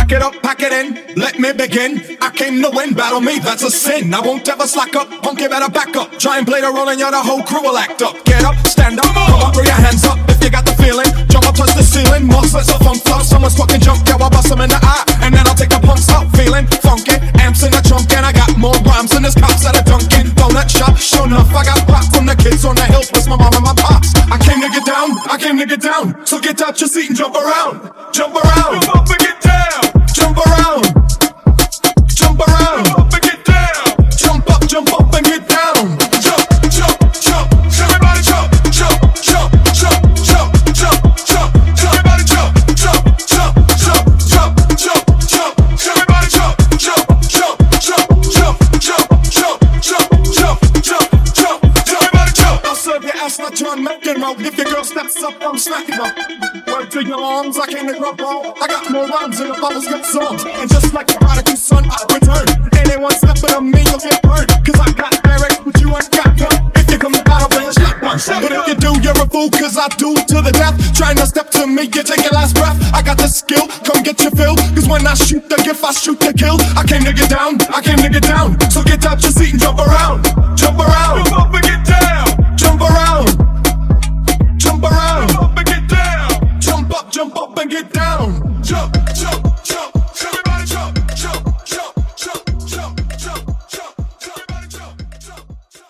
Pack it up, pack it in, let me begin. I came to win, battle me, that's a sin. I won't ever slack up, punk, you better back up. Try and play the role and you're the whole crew will act up. Get up, stand up, come up, throw your hands up if you got the feeling. Jump up, touch the ceiling, monsters of funk flow. Someone's fucking jump, yeah, I'll bust them in the eye. And then I'll take the punks out, feeling funky. Amps in the trunk and I got more rhymes than this cops at a Dunkin' Donut shop. Sure enough, I got pop from the kids on the hill, plus my mom and my pops. I came to get down, I came to get down. So get out your seat and jump around. Jump around, jump up and get down. Jump around, jump around, jump up and get down. Jump up and get down. Jump, jump, jump, everybody jump, jump, jump, jump, jump, jump, jump, everybody jump, jump, jump, jump, jump, jump, jump, everybody jump, jump, jump, jump, jump, jump, jump, jump, jump, jump, everybody jump. I'll serve your ass like John McEnroe. If your girl steps up, I'm smacking her. Word to your arms, I came to grub all. I got more rhymes than the bubbles get songs. And just like the prodigal son, I return. Anyone stepping on me, you'll get burned. Cause I got lyrics, but you ain't got none. If you come to battle, then it's not one. But if you do, you're a fool, cause I do to the death. Trying to step to me, you take your last breath. I got the skill, come get your fill. Cause when I shoot the gift, I shoot the kill. I came to get down, I came to get down. So get out your seat and jump around. Jump around.